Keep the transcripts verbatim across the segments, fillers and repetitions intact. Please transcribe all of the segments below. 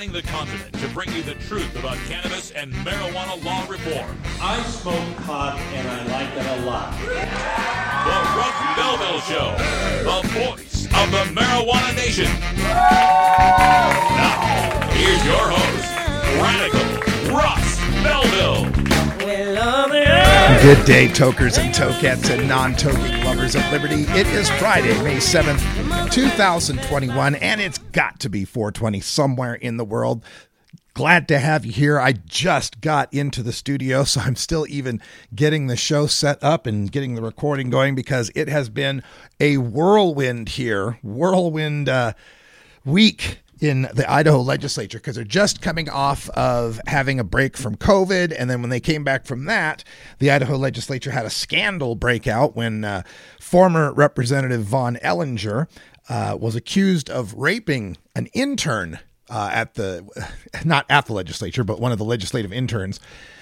spanning the continent to bring you the truth about cannabis and marijuana law reform. I smoke pot and I like it a lot. The Russ Belville Show, the voice of the marijuana nation. Now, here's your host, Radical Russ Belville. Good day, tokers and tokettes and non-toking lovers of liberty. It is Friday, May seventh, two thousand twenty-one, and it's got to be four twenty somewhere in the world. Glad to have you here. I just got into the studio, so I'm still even getting the show set up and getting the recording going because it has been a whirlwind here, whirlwind uh, week in the Idaho legislature, because they're just coming off of having a break from COVID. And then when they came back from that, the Idaho legislature had a scandal break out when uh, former Representative Von Ellinger uh, was accused of raping an intern uh, at the, not at the legislature, but one of the legislative interns.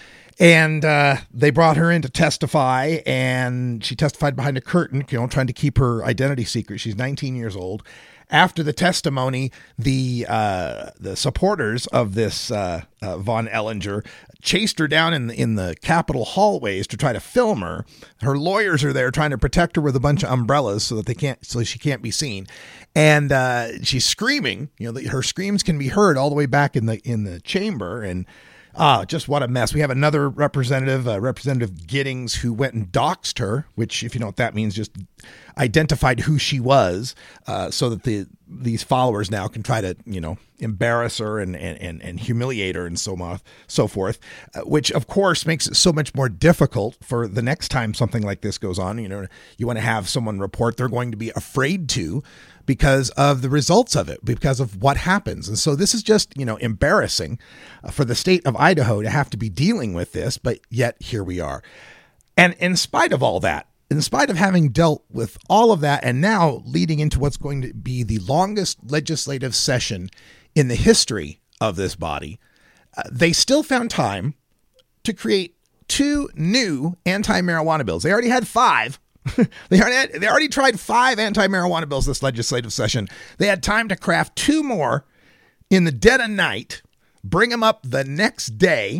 And uh, they brought her in to testify, and she testified behind a curtain, you know, trying to keep her identity secret. She's nineteen years old. After the testimony, the uh, the supporters of this uh, uh, Von Ellinger chased her down in the, in the Capitol hallways to try to film her. Her lawyers are there trying to protect her with a bunch of umbrellas so that they can't, so she can't be seen. And uh, she's screaming. You know, the, her screams can be heard all the way back in the in the chamber. And Ah, just what a mess. We have another representative, uh, Representative Giddings, who went and doxed her, which, if you know what that means, just identified who she was, uh, so that the these followers now can try to, you know, embarrass her and and, and humiliate her and so on, so forth, uh, which, of course, makes it so much more difficult for the next time something like this goes on. You know, you want to have someone report, they're going to be afraid to, because of the results of it, because of what happens. And so this is just, you know, embarrassing for the state of Idaho to have to be dealing with this, but yet here we are. And in spite of all that, in spite of having dealt with all of that, and now leading into what's going to be the longest legislative session in the history of this body, uh, they still found time to create two new anti-marijuana bills. They already had five. they, already, they already tried five anti-marijuana bills this legislative session. They had time to craft two more in the dead of night, bring them up the next day,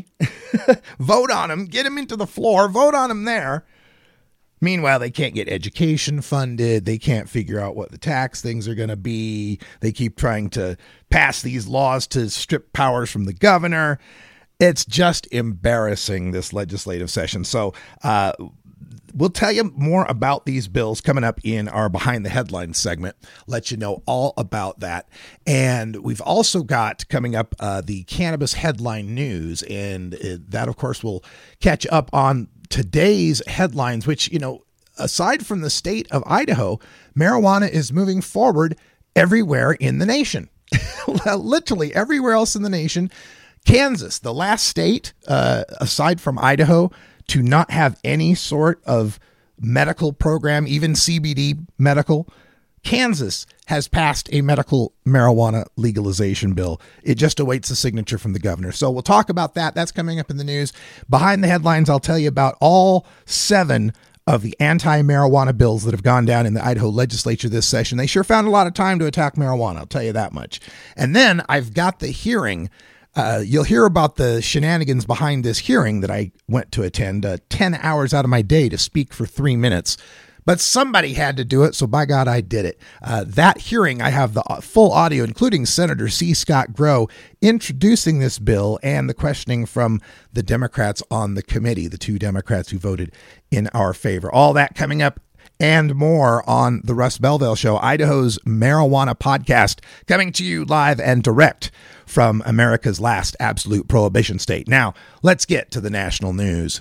vote on them, get them into the floor, vote on them there. Meanwhile, they can't get education funded. They can't figure out what the tax things are going to be. They keep trying to pass these laws to strip powers from the governor. It's just embarrassing, this legislative session. So, uh, we'll tell you more about these bills coming up in our Behind the Headlines segment, let you know all about that. And we've also got coming up uh, the cannabis headline news. And it, that, of course, will catch up on today's headlines, which, you know, aside from the state of Idaho, marijuana is moving forward everywhere in the nation, literally everywhere else in the nation. Kansas, the last state, uh, aside from Idaho, to not have any sort of medical program, even C B D medical. Kansas has passed a medical marijuana legalization bill. It just awaits a signature from the governor. So we'll talk about that. That's coming up in the news. Behind the headlines, I'll tell you about all seven of the anti-marijuana bills that have gone down in the Idaho legislature this session. They sure found a lot of time to attack marijuana, I'll tell you that much. And then I've got the hearing. Uh, you'll hear about the shenanigans behind this hearing that I went to attend, uh, ten hours out of my day to speak for three minutes. But somebody had to do it, so by God, I did it. Uh, that hearing, I have the full audio, including Senator C. Scott Grow introducing this bill and the questioning from the Democrats on the committee, the two Democrats who voted in our favor. All that coming up and more on the Russ Belville Show, Idaho's marijuana podcast, coming to you live and direct from America's last absolute prohibition state. Now, let's get to the national news.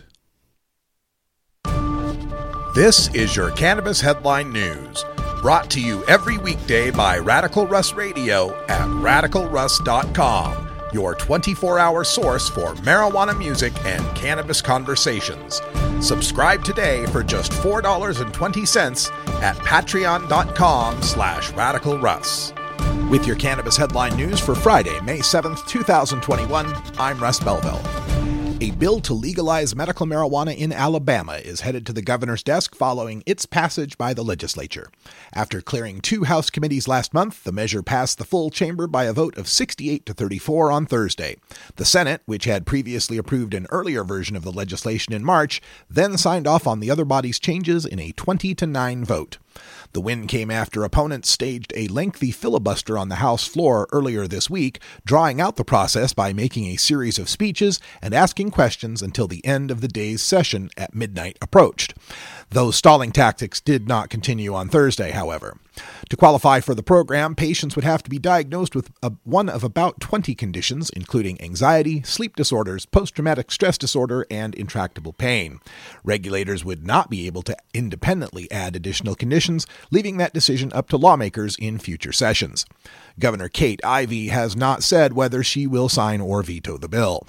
This is your Cannabis Headline News, brought to you every weekday by Radical Russ Radio at radical russ dot com, your twenty-four hour source for marijuana music and cannabis conversations. Subscribe today for just four dollars and twenty cents at patreon dot com slash radical russ. With your Cannabis Headline News for Friday, May seventh, two thousand twenty-one, I'm Russ Belville. A bill to legalize medical marijuana in Alabama is headed to the governor's desk following its passage by the legislature. After clearing two House committees last month, the measure passed the full chamber by a vote of sixty-eight to thirty-four on Thursday. The Senate, which had previously approved an earlier version of the legislation in March, then signed off on the other body's changes in a twenty to nine vote. The win came after opponents staged a lengthy filibuster on the House floor earlier this week, drawing out the process by making a series of speeches and asking questions until the end of the day's session at midnight approached. Those stalling tactics did not continue on Thursday, however. To qualify for the program, patients would have to be diagnosed with a, one of about twenty conditions, including anxiety, sleep disorders, post-traumatic stress disorder, and intractable pain. Regulators would not be able to independently add additional conditions, leaving that decision up to lawmakers in future sessions. Governor Kate Ivey has not said whether she will sign or veto the bill.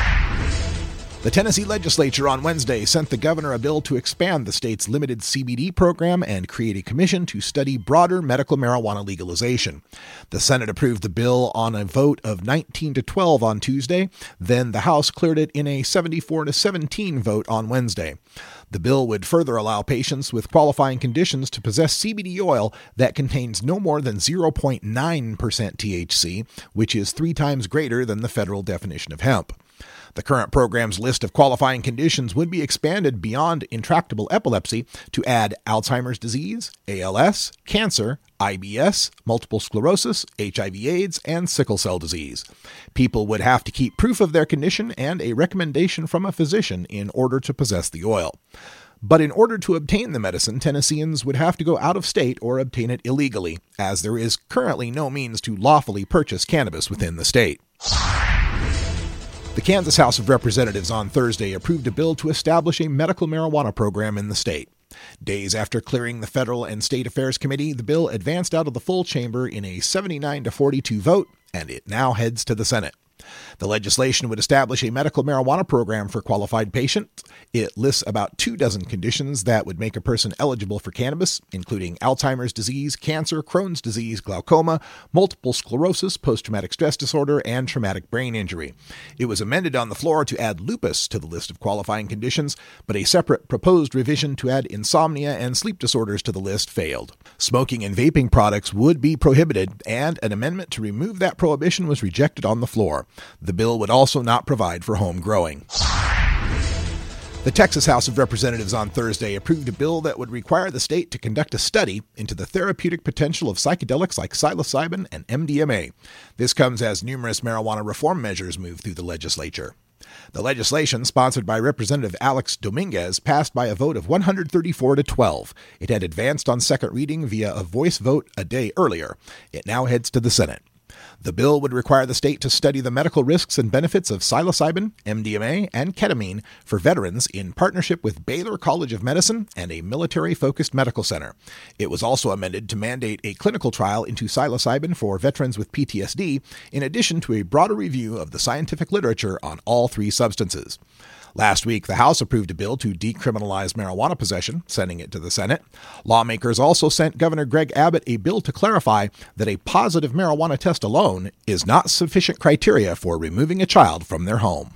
The Tennessee legislature on Wednesday sent the governor a bill to expand the state's limited C B D program and create a commission to study broader medical marijuana legalization. The Senate approved the bill on a vote of nineteen to twelve on Tuesday. Then the House cleared it in a seventy-four to seventeen vote on Wednesday. The bill would further allow patients with qualifying conditions to possess C B D oil that contains no more than zero point nine percent T H C, which is three times greater than the federal definition of hemp. The current program's list of qualifying conditions would be expanded beyond intractable epilepsy to add Alzheimer's disease, A L S, cancer, I B S, multiple sclerosis, H I V AIDS, and sickle cell disease. People would have to keep proof of their condition and a recommendation from a physician in order to possess the oil. But in order to obtain the medicine, Tennesseans would have to go out of state or obtain it illegally, as there is currently no means to lawfully purchase cannabis within the state. The Kansas House of Representatives on Thursday approved a bill to establish a medical marijuana program in the state. Days after clearing the Federal and State Affairs Committee, the bill advanced out of the full chamber in a seventy-nine to forty-two vote, and it now heads to the Senate. The legislation would establish a medical marijuana program for qualified patients. It lists about two dozen conditions that would make a person eligible for cannabis, including Alzheimer's disease, cancer, Crohn's disease, glaucoma, multiple sclerosis, post-traumatic stress disorder, and traumatic brain injury. It was amended on the floor to add lupus to the list of qualifying conditions, but a separate proposed revision to add insomnia and sleep disorders to the list failed. Smoking and vaping products would be prohibited, and an amendment to remove that prohibition was rejected on the floor. The bill would also not provide for home growing. The Texas House of Representatives on Thursday approved a bill that would require the state to conduct a study into the therapeutic potential of psychedelics like psilocybin and M D M A. This comes as numerous marijuana reform measures move through the legislature. The legislation, sponsored by Representative Alex Dominguez, passed by a vote of one hundred thirty-four to twelve. It had advanced on second reading via a voice vote a day earlier. It now heads to the Senate. The bill would require the state to study the medical risks and benefits of psilocybin, M D M A, and ketamine for veterans in partnership with Baylor College of Medicine and a military-focused medical center. It was also amended to mandate a clinical trial into psilocybin for veterans with P T S D, in addition to a broader review of the scientific literature on all three substances. Last week, the House approved a bill to decriminalize marijuana possession, sending it to the Senate. Lawmakers also sent Governor Greg Abbott a bill to clarify that a positive marijuana test alone is not sufficient criteria for removing a child from their home.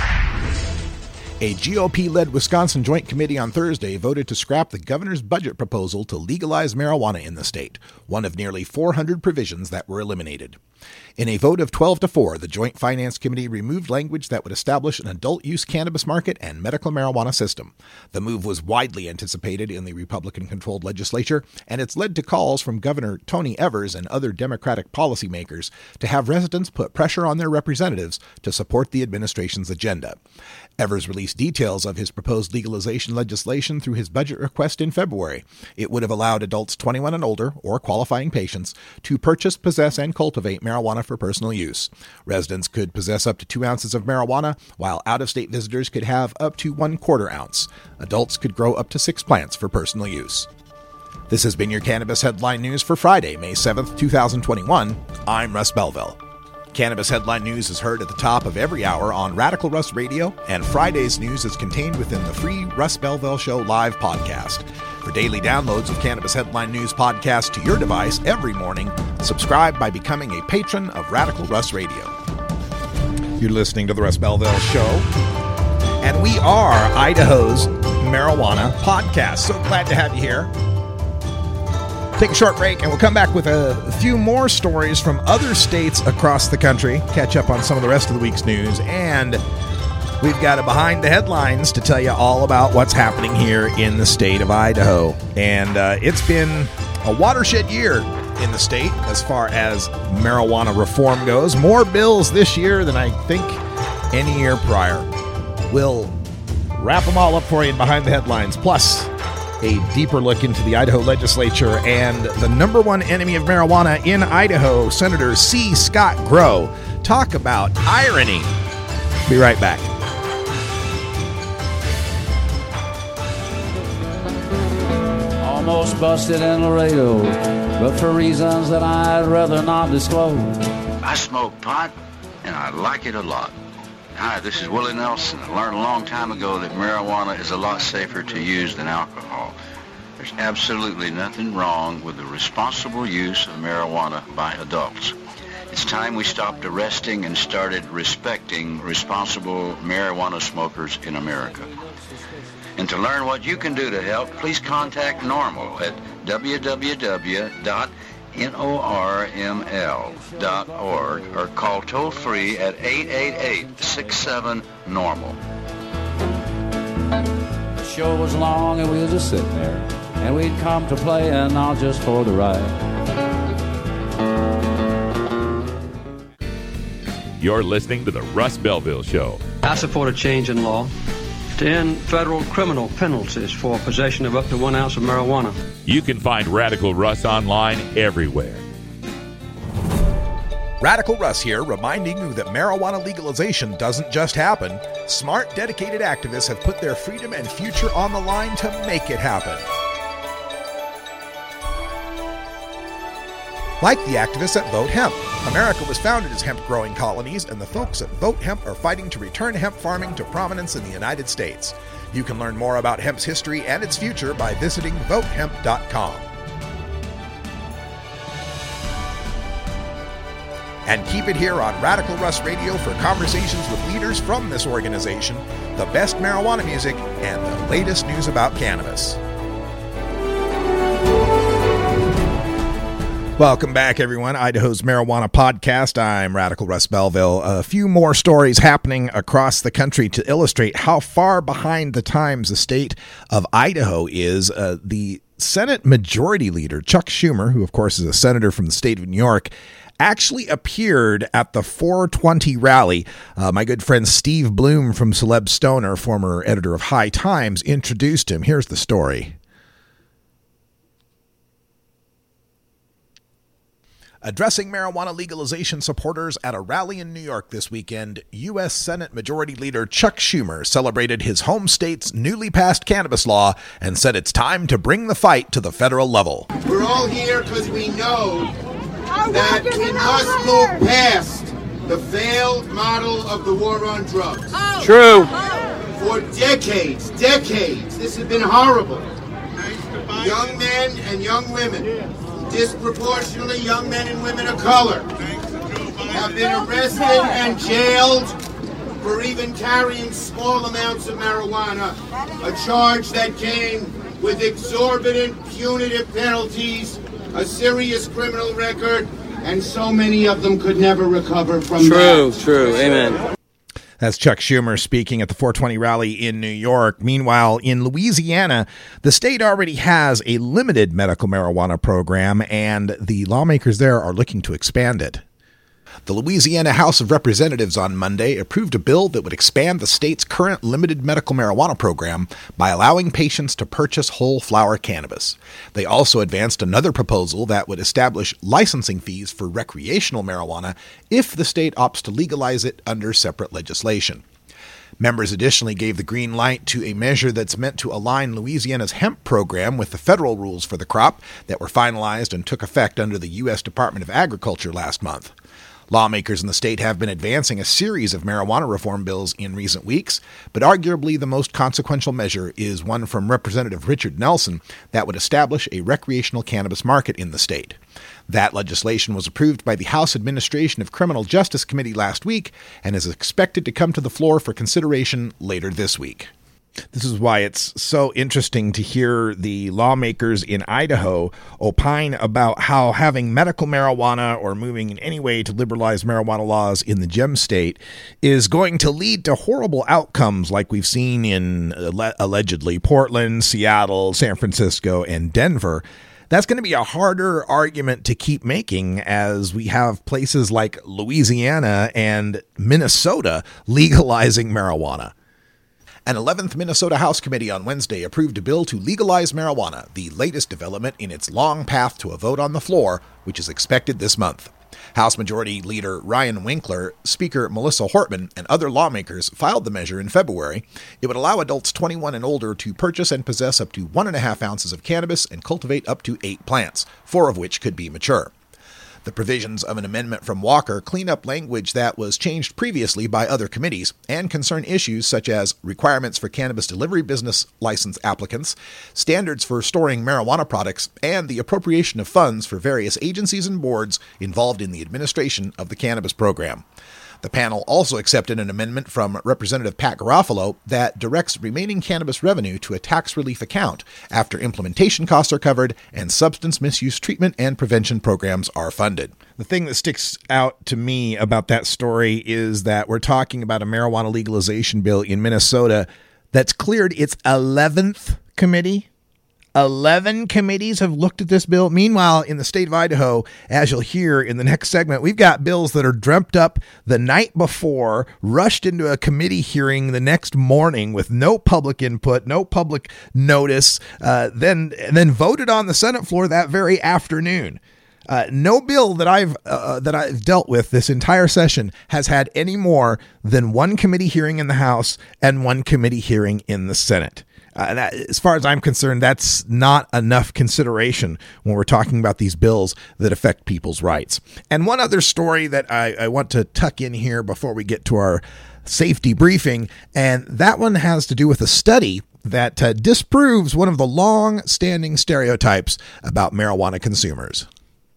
A G O P-led Wisconsin Joint Committee on Thursday voted to scrap the governor's budget proposal to legalize marijuana in the state, one of nearly four hundred provisions that were eliminated. In a vote of twelve to four, the Joint Finance Committee removed language that would establish an adult-use cannabis market and medical marijuana system. The move was widely anticipated in the Republican-controlled legislature, and it's led to calls from Governor Tony Evers and other Democratic policymakers to have residents put pressure on their representatives to support the administration's agenda. Evers released details of his proposed legalization legislation through his budget request in February. It would have allowed adults twenty-one and older, or qualifying patients, to purchase, possess, and cultivate marijuana for personal use. Residents could possess up to two ounces of marijuana, while out-of-state visitors could have up to one quarter ounce. Adults could grow up to six plants for personal use. This has been your Cannabis Headline News for Friday, May seventh, twenty twenty-one. I'm Russ Belville. Cannabis Headline News is heard at the top of every hour on Radical Russ Radio, and Friday's news is contained within the free Russ Belville Show live podcast. For daily downloads of Cannabis Headline News podcast to your device every morning, subscribe by becoming a patron of Radical Russ Radio. You're listening to the Russ Belville Show. and we are Idaho's Marijuana Podcast. So glad to have you here. Take a short break, and we'll come back with a few more stories from other states across the country, catch up on some of the rest of the week's news, and we've got a behind the headlines to tell you all about what's happening here in the state of Idaho. And uh, it's been a watershed year in the state as far as marijuana reform goes. More bills this year than I think any year prior. We'll wrap them all up for you in behind the headlines, plus a deeper look into the Idaho legislature and the number one enemy of marijuana in Idaho, Senator C. Scott Grow. Talk about irony. Be right back. Almost busted in Laredo, but for reasons that I'd rather not disclose. I smoke pot, and I like it a lot. Hi, this is Willie Nelson. I learned a long time ago that marijuana is a lot safer to use than alcohol. There's absolutely nothing wrong with the responsible use of marijuana by adults. It's time we stopped arresting and started respecting responsible marijuana smokers in America. And to learn what you can do to help, please contact NORML at w w w dot norml dot org or call toll-free at eight eight eight, six seven, normal. The show was long and we was just sitting there, and we'd come to play and not just for the ride. You're listening to the Russ Belville Show. I support a change in law to end federal criminal penalties for possession of up to one ounce of marijuana. You can find Radical Russ online everywhere. Radical Russ here, reminding you that marijuana legalization doesn't just happen. Smart, dedicated activists have put their freedom and future on the line to make it happen. Like the activists at Vote Hemp. America was founded as hemp-growing colonies, and the folks at Vote Hemp are fighting to return hemp farming to prominence in the United States. You can learn more about hemp's history and its future by visiting vote hemp dot com. And keep it here on Radical Russ Radio for conversations with leaders from this organization, the best marijuana music, and the latest news about cannabis. Welcome back, everyone. Idaho's Marijuana Podcast. I'm Radical Russ Belville. A few more stories happening across the country to illustrate how far behind the times the state of Idaho is. Uh, the Senate Majority Leader, Chuck Schumer, who of course is a senator from the state of New York, actually appeared at the four twenty rally. Uh, my good friend Steve Bloom from Celeb Stoner, former editor of High Times, introduced him. Here's the story. Addressing marijuana legalization supporters at a rally in New York this weekend, U S Senate Majority Leader Chuck Schumer celebrated his home state's newly passed cannabis law and said it's time to bring the fight to the federal level. We're all here because we know that we must move past the failed model of the war on drugs. True. For decades, decades, this has been horrible. Young men and young women, disproportionately young men and women of color, have been arrested and jailed for even carrying small amounts of marijuana, a charge that came with exorbitant punitive penalties, a serious criminal record, and so many of them could never recover from True, that. true, amen. That's Chuck Schumer speaking at the four twenty rally in New York. Meanwhile, in Louisiana, the state already has a limited medical marijuana program, and the lawmakers there are looking to expand it. The Louisiana House of Representatives on Monday approved a bill that would expand the state's current limited medical marijuana program by allowing patients to purchase whole flower cannabis. They also advanced another proposal that would establish licensing fees for recreational marijuana if the state opts to legalize it under separate legislation. Members additionally gave the green light to a measure that's meant to align Louisiana's hemp program with the federal rules for the crop that were finalized and took effect under the U S Department of Agriculture last month. Lawmakers in the state have been advancing a series of marijuana reform bills in recent weeks, but arguably the most consequential measure is one from Representative Richard Nelson that would establish a recreational cannabis market in the state. That legislation was approved by the House Administration of Criminal Justice Committee last week and is expected to come to the floor for consideration later this week. This is why it's so interesting to hear the lawmakers in Idaho opine about how having medical marijuana or moving in any way to liberalize marijuana laws in the gem state is going to lead to horrible outcomes like we've seen in uh, allegedly Portland, Seattle, San Francisco, and Denver. That's going to be a harder argument to keep making as we have places like Louisiana and Minnesota legalizing marijuana. An eleventh Minnesota House Committee on Wednesday approved a bill to legalize marijuana, the latest development in its long path to a vote on the floor, which is expected this month. House Majority Leader Ryan Winkler, Speaker Melissa Hortman, and other lawmakers filed the measure in February. It would allow adults twenty-one and older to purchase and possess up to one and a half ounces of cannabis and cultivate up to eight plants, four of which could be mature. The provisions of an amendment from Walker clean up language that was changed previously by other committees and concern issues such as requirements for cannabis delivery business license applicants, standards for storing marijuana products, and the appropriation of funds for various agencies and boards involved in the administration of the cannabis program. The panel also accepted an amendment from Representative Pat Garofalo that directs remaining cannabis revenue to a tax relief account after implementation costs are covered and substance misuse treatment and prevention programs are funded. The thing that sticks out to me about that story is that we're talking about a marijuana legalization bill in Minnesota that's cleared its eleventh committee. eleven committees have looked at this bill. Meanwhile, in the state of Idaho, as you'll hear in the next segment, we've got bills that are dreamt up the night before, rushed into a committee hearing the next morning with no public input, no public notice, uh, then and then voted on the Senate floor that very afternoon. Uh, no bill that I've uh, that I've dealt with this entire session has had any more than one committee hearing in the House and one committee hearing in the Senate. Uh, that, as far as I'm concerned, that's not enough consideration when we're talking about these bills that affect people's rights. And one other story that I, I want to tuck in here before we get to our safety briefing, and that one has to do with a study that uh, disproves one of the long-standing stereotypes about marijuana consumers.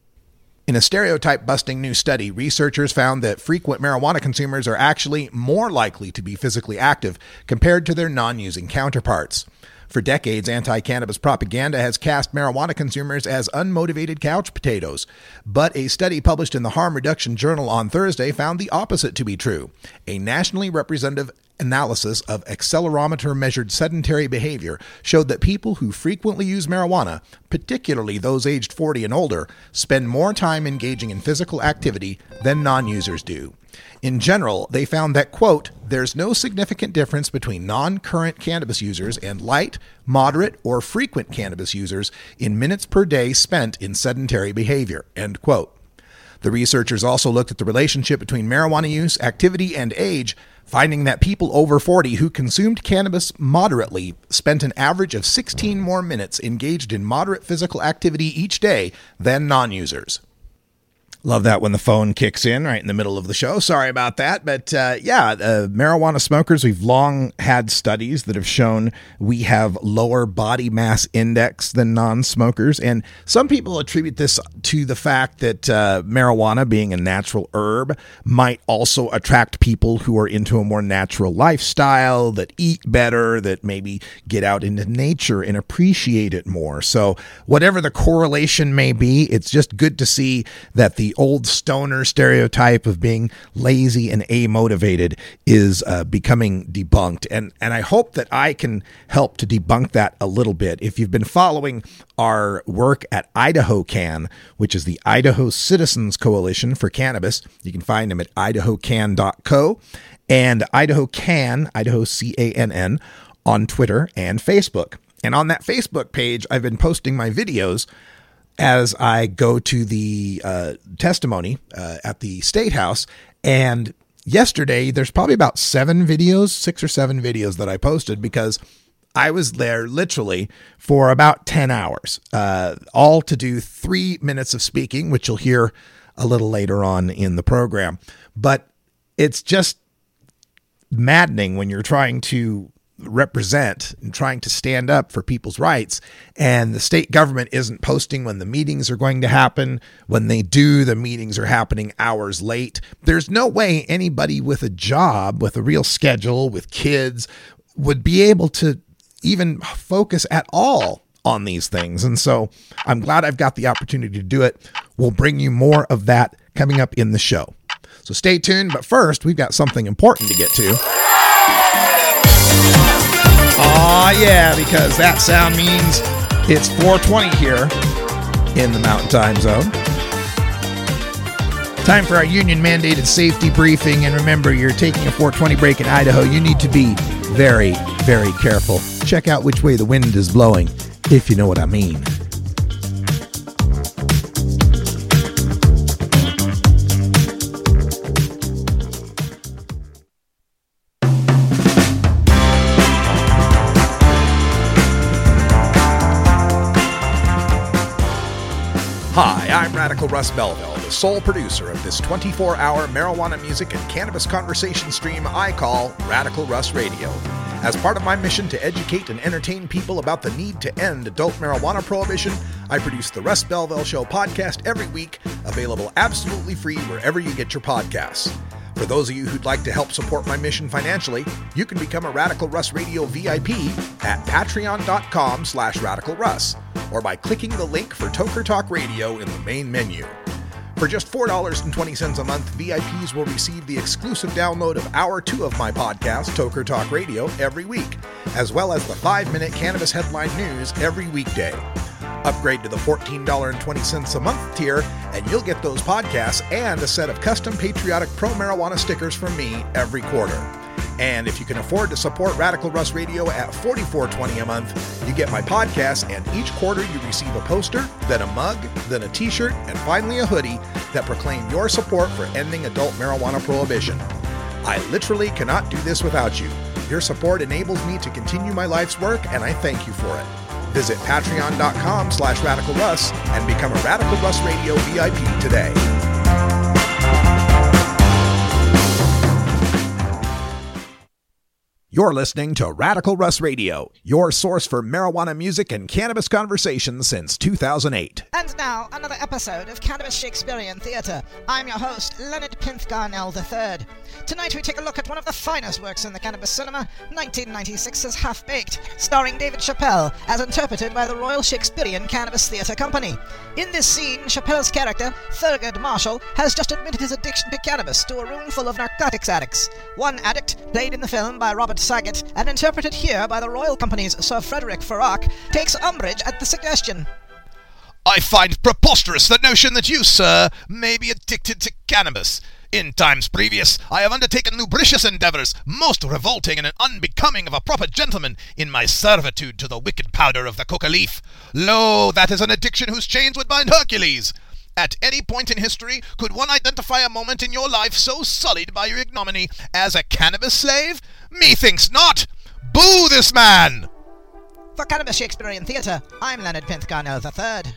In a stereotype-busting new study, researchers found that frequent marijuana consumers are actually more likely to be physically active compared to their non-using counterparts. For decades, anti-cannabis propaganda has cast marijuana consumers as unmotivated couch potatoes. But a study published in the Harm Reduction Journal on Thursday found the opposite to be true. A nationally representative analysis of accelerometer-measured sedentary behavior showed that people who frequently use marijuana, particularly those aged forty and older, spend more time engaging in physical activity than non-users do. In general, they found that, quote, there's no significant difference between non-current cannabis users and light, moderate, or frequent cannabis users in minutes per day spent in sedentary behavior, end quote. The researchers also looked at the relationship between marijuana use, activity, and age, finding that people over forty who consumed cannabis moderately spent an average of sixteen more minutes engaged in moderate physical activity each day than non-users. Love that when the phone kicks in right in the middle of the show. Sorry about that. But uh, yeah, uh, marijuana smokers, we've long had studies that have shown we have lower body mass index than non-smokers. And some people attribute this to the fact that uh, marijuana, being a natural herb, might also attract people who are into a more natural lifestyle, that eat better, that maybe get out into nature and appreciate it more. So whatever the correlation may be, it's just good to see that the old stoner stereotype of being lazy and amotivated is uh, becoming debunked. And, and I hope that I can help to debunk that a little bit. If you've been following our work at Idaho Can, which is the Idaho Citizens Coalition for Cannabis, you can find them at idaho can dot co and Idaho Can, Idaho C A N N, on Twitter and Facebook. And on that Facebook page, I've been posting my videos as I go to the uh, testimony uh, at the State House. And yesterday, there's probably about seven videos, six or seven videos that I posted because I was there literally for about ten hours, uh, all to do three minutes of speaking, which you'll hear a little later on in the program. But it's just maddening when you're trying to represent and trying to stand up for people's rights, and the state government isn't posting when the meetings are going to happen. When they do, the meetings are happening hours late. There's no way anybody with a job, with a real schedule, with kids, would be able to even focus at all on these things. And so I'm glad I've got the opportunity to do it. We'll bring you more of that coming up in the show. So stay tuned. But first, we've got something important to get to. Aw, yeah, because that sound means it's four twenty here in the Mountain Time Zone. Time for our union-mandated safety briefing. And remember, you're taking a four twenty break in Idaho. You need to be very, very careful. Check out which way the wind is blowing, if you know what I mean. Hi, I'm Radical Russ Belville, the sole producer of this twenty-four hour marijuana music and cannabis conversation stream I call Radical Russ Radio. As part of my mission to educate and entertain people about the need to end adult marijuana prohibition, I produce the Russ Belville Show podcast every week, available absolutely free wherever you get your podcasts. For those of you who'd like to help support my mission financially, you can become a Radical Russ Radio V I P at patreon.com slash radicalruss, or by clicking the link for Toker Talk Radio in the main menu. For just four dollars and twenty cents a month, V I Ps will receive the exclusive download of Hour two of my podcast, Toker Talk Radio, every week, as well as the five-minute cannabis headline news every weekday. Upgrade to the fourteen dollars and twenty cents a month tier, and you'll get those podcasts and a set of custom patriotic pro-marijuana stickers from me every quarter. And if you can afford to support Radical Russ Radio at forty-four dollars and twenty cents a month, you get my podcast, and each quarter you receive a poster, then a mug, then a t-shirt, and finally a hoodie that proclaim your support for ending adult marijuana prohibition. I literally cannot do this without you. Your support enables me to continue my life's work, and I thank you for it. Visit patreon.com slash radicalruss and become a Radical Russ Radio V I P today. You're listening to Radical Russ Radio, your source for marijuana music and cannabis conversations since two thousand eight. And now, another episode of Cannabis Shakespearean Theatre. I'm your host, Leonard Pinth-Garnell the third. Tonight we take a look at one of the finest works in the cannabis cinema, nineteen ninety-six's Half-Baked, starring David Chappelle, as interpreted by the Royal Shakespearean Cannabis Theatre Company. In this scene, Chappelle's character, Thurgood Marshall, has just admitted his addiction to cannabis to a room full of narcotics addicts. One addict, played in the film by Robert Saget and interpreted here by the Royal Company's Sir Frederick Farrach, takes umbrage at the suggestion. I find preposterous the notion that you, sir, may be addicted to cannabis. In times previous, I have undertaken lubricious endeavours, most revolting and unbecoming of a proper gentleman, in my servitude to the wicked powder of the coca leaf. Lo, that is an addiction whose chains would bind Hercules. At any point in history, could one identify a moment in your life so sullied by your ignominy as a cannabis slave? Methinks not! Boo this man! For Cannabis Shakespearean Theatre, I'm Leonard Pinth-Garnell the third.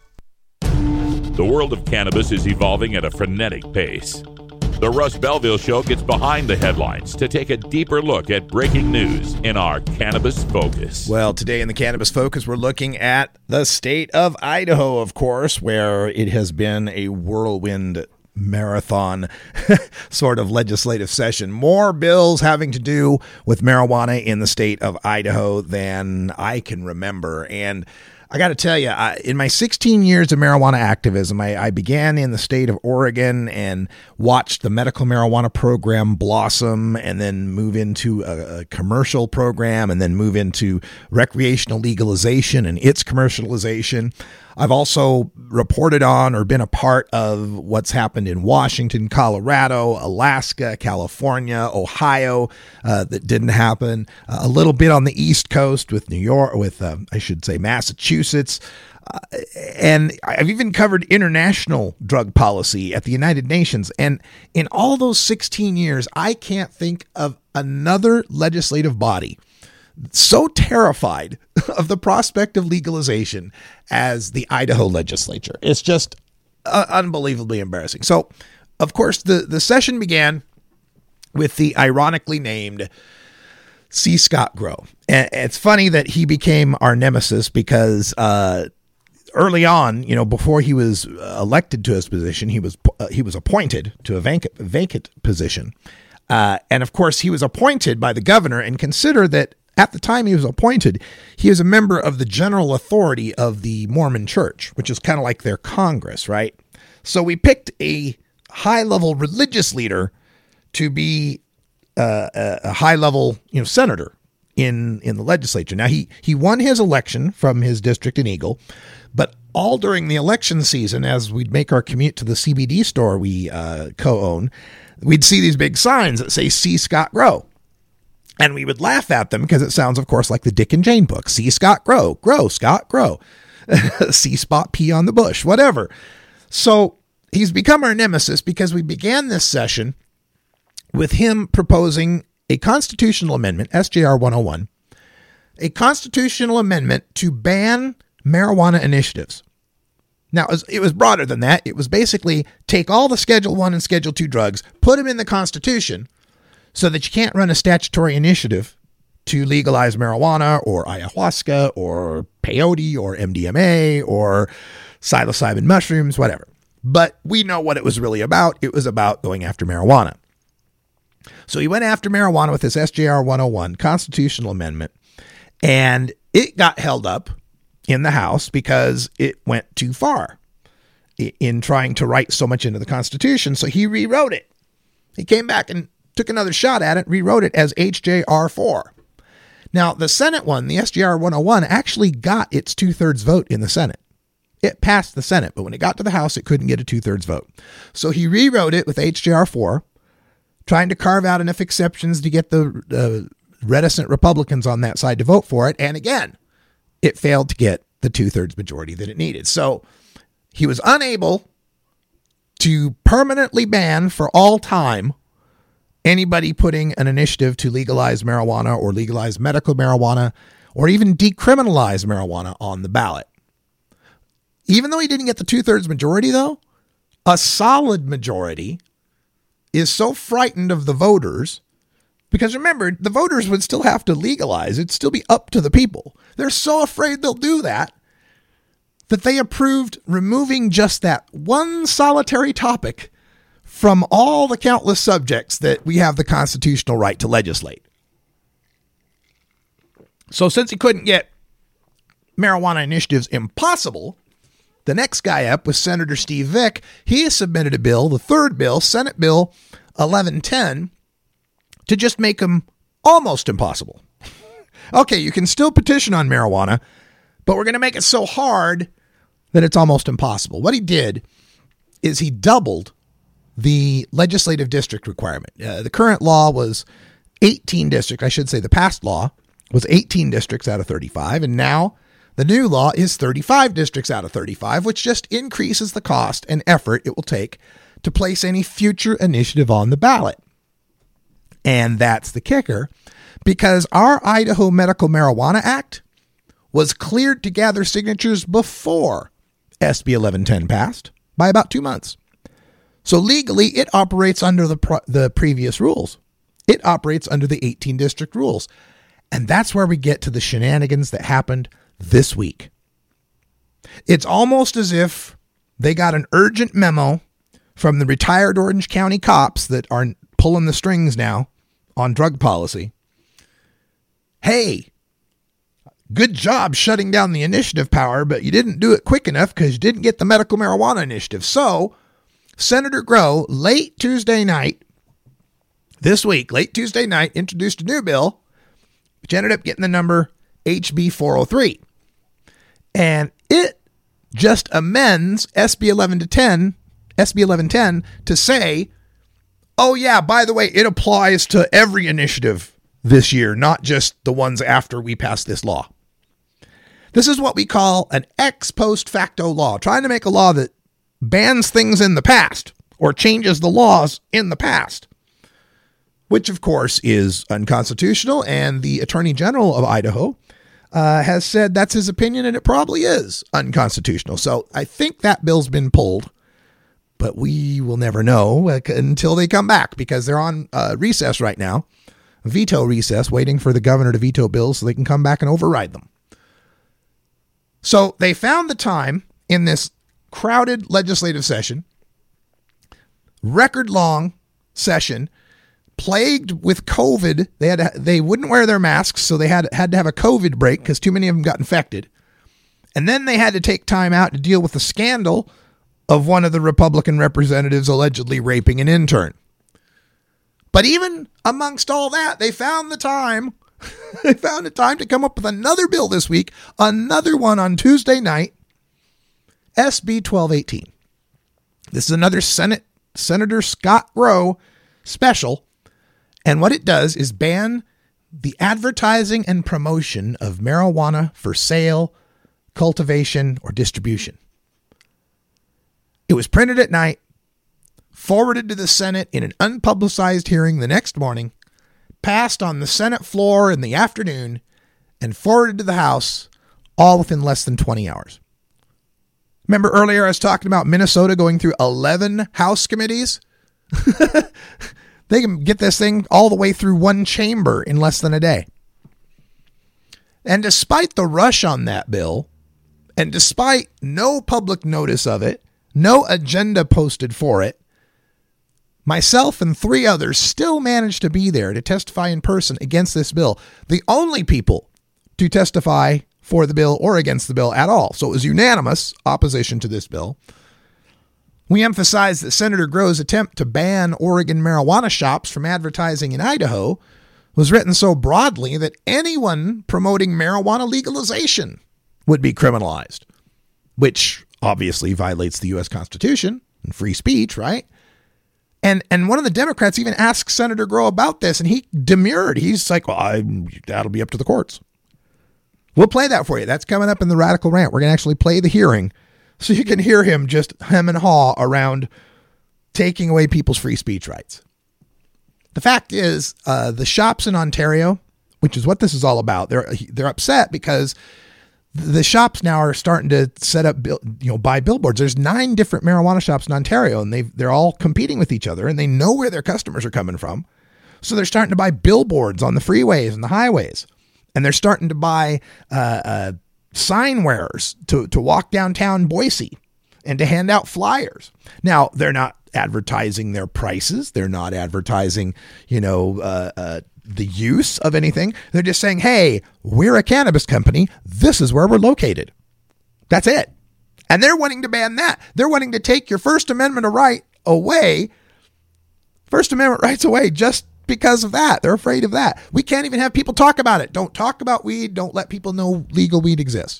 The world of cannabis is evolving at a frenetic pace. The Russ Belville Show gets behind the headlines to take a deeper look at breaking news in our Cannabis Focus. Well, today in the Cannabis Focus, we're looking at the state of Idaho, of course, where it has been a whirlwind marathon sort of legislative session. More bills having to do with marijuana in the state of Idaho than I can remember. And I got to tell you, I, in my sixteen years of marijuana activism, I, I began in the state of Oregon and watched the medical marijuana program blossom and then move into a, a commercial program and then move into recreational legalization and its commercialization. I've also reported on or been a part of what's happened in Washington, Colorado, Alaska, California, Ohio, uh, that didn't happen. Uh, a little bit on the East Coast with New York, with, uh, I should say, Massachusetts. Uh, and I've even covered international drug policy at the United Nations. And in all those sixteen years, I can't think of another legislative body so terrified of the prospect of legalization as the Idaho legislature. It's just uh, unbelievably embarrassing. So, of course, the, the session began with the ironically named C. Scott Grow. And it's funny that he became our nemesis because uh, early on, you know, before he was elected to his position, he was uh, he was appointed to a vacant, vacant position. Uh, and, of course, he was appointed by the governor, and consider that at the time he was appointed, he was a member of the general authority of the Mormon Church, which is kind of like their Congress, right? So we picked a high-level religious leader to be uh, a, a high-level, you know, senator in in the legislature. Now, he he won his election from his district in Eagle, but all during the election season, as we'd make our commute to the C B D store we uh, co-own, we'd see these big signs that say C. Scott Grow. And we would laugh at them because it sounds, of course, like the Dick and Jane book. C. Scott Grow, grow, Scott, grow. C. Spot pee on the bush, whatever. So he's become our nemesis because we began this session with him proposing a constitutional amendment, S J R one oh one, a constitutional amendment to ban marijuana initiatives. Now, it was, it was broader than that. It was basically take all the Schedule one and Schedule two drugs, put them in the Constitution so that you can't run a statutory initiative to legalize marijuana or ayahuasca or peyote or M D M A or psilocybin mushrooms, whatever. But we know what it was really about. It was about going after marijuana. So he went after marijuana with this S J R one oh one constitutional amendment, and it got held up in the House because it went too far in trying to write so much into the Constitution. So he rewrote it. He came back and took another shot at it, rewrote it as H J R four. Now, the Senate one, the S J R one oh one, actually got its two-thirds vote in the Senate. It passed the Senate, but when it got to the House, it couldn't get a two-thirds vote. So he rewrote it with H J R four, trying to carve out enough exceptions to get the uh, reticent Republicans on that side to vote for it. And again, it failed to get the two-thirds majority that it needed. So he was unable to permanently ban for all time anybody putting an initiative to legalize marijuana or legalize medical marijuana or even decriminalize marijuana on the ballot. Even though he didn't get the two-thirds majority, though, a solid majority is so frightened of the voters, because remember, the voters would still have to legalize. It'd still be up to the people. They're so afraid they'll do that, that they approved removing just that one solitary topic from all the countless subjects that we have the constitutional right to legislate. So since he couldn't get marijuana initiatives impossible, the next guy up was Senator Steve Vick. He has submitted a bill, the third bill, Senate Bill eleven ten, to just make them almost impossible. Okay, you can still petition on marijuana, but we're going to make it so hard that it's almost impossible. What he did is he doubled the legislative district requirement. Uh, the current law was eighteen districts. I should say the past law was eighteen districts out of thirty-five. And now the new law is thirty-five districts out of thirty-five, which just increases the cost and effort it will take to place any future initiative on the ballot. And that's the kicker, because our Idaho Medical Marijuana Act was cleared to gather signatures before S B eleven ten passed by about two months. So legally, it operates under the pro- the previous rules. It operates under the eighteen district rules. And that's where we get to the shenanigans that happened this week. It's almost as if they got an urgent memo from the retired Orange County cops that are pulling the strings now on drug policy. Hey, good job shutting down the initiative power, but you didn't do it quick enough because you didn't get the medical marijuana initiative. So Senator Grow, late Tuesday night, this week, late Tuesday night, introduced a new bill, which ended up getting the number H B four oh three. And it just amends S B eleven ten, S B eleven ten to say, oh yeah, by the way, it applies to every initiative this year, not just the ones after we pass this law. This is what we call an ex post facto law, trying to make a law that bans things in the past or changes the laws in the past, which of course is unconstitutional. And the Attorney General of Idaho uh, has said that's his opinion, and it probably is unconstitutional. So I think that bill's been pulled but we will never know until they come back because they're on uh, recess right now, veto recess, waiting for the governor to veto bills so they can come back and override them. So they found the time in this crowded legislative session, record long session, plagued with COVID. They had to, they wouldn't wear their masks, so they had had to have a COVID break because too many of them got infected. And then they had to take time out to deal with the scandal of one of the Republican representatives allegedly raping an intern. But even amongst all that, they found the time, they found the time to come up with another bill this week, another one on Tuesday night, S B twelve eighteen. This is another Senate Senator Scott Rowe special. And what it does is ban the advertising and promotion of marijuana for sale, cultivation, or distribution. It was printed at night, forwarded to the Senate in an unpublicized hearing the next morning, passed on the Senate floor in the afternoon, and forwarded to the House all within less than twenty hours. Remember earlier I was talking about Minnesota going through eleven House committees? They can get this thing all the way through one chamber in less than a day. And despite the rush on that bill, and despite no public notice of it, no agenda posted for it, myself and three others still managed to be there to testify in person against this bill. The only people to testify for the bill or against the bill at all. So it was unanimous opposition to this bill. We emphasized that Senator Groh's attempt to ban Oregon marijuana shops from advertising in Idaho was written so broadly that anyone promoting marijuana legalization would be criminalized, which obviously violates the U S Constitution and free speech, right? And and one of the Democrats even asked Senator Groh about this, and he demurred. He's like, well, I, that'll be up to the courts. We'll play that for you. That's coming up in the Radical Rant. We're going to actually play the hearing so you can hear him just hem and haw around taking away people's free speech rights. The fact is, uh, the shops in Ontario, which is what this is all about, they're they're upset because the shops now are starting to set up, you know, buy billboards. There's nine different marijuana shops in Ontario, and they they're all competing with each other, and they know where their customers are coming from. So they're starting to buy billboards on the freeways and the highways, and they're starting to buy uh, uh, sign wearers to, to walk downtown Boise and to hand out flyers. Now, they're not advertising their prices. They're not advertising, you know, uh, uh, the use of anything. They're just saying, hey, we're a cannabis company. This is where we're located. That's it. And they're wanting to ban that. They're wanting to take your First Amendment right away, First Amendment rights away just because of that. They're afraid of that. We can't even have people talk about it. Don't talk about weed. Don't let people know legal weed exists.